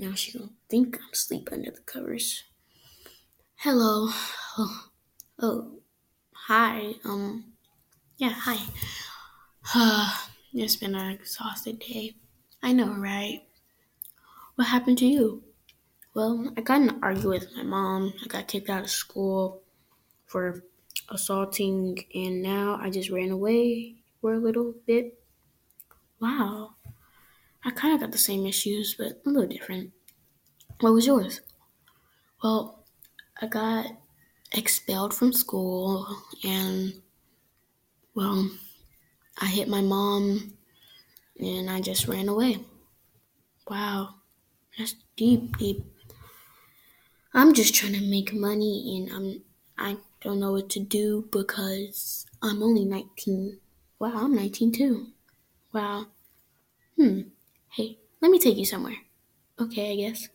Now she gonna think I'm asleep under the covers. Hello. Oh, oh, hi. Yeah, hi. It's been an exhausted day. I know, right? What happened to you? Well, I got in an argument with my mom. I got kicked out of school for assaulting, and now I just ran away for a little bit. Wow. I kind of got the same issues, but a little different. What was yours? Well, I got expelled from school, and, well, I hit my mom, and I just ran away. Wow. That's deep, deep. I'm just trying to make money and I don't know what to do because I'm only 19. Wow, I'm 19 too. Wow. Hmm. Hey, let me take you somewhere. Okay, I guess.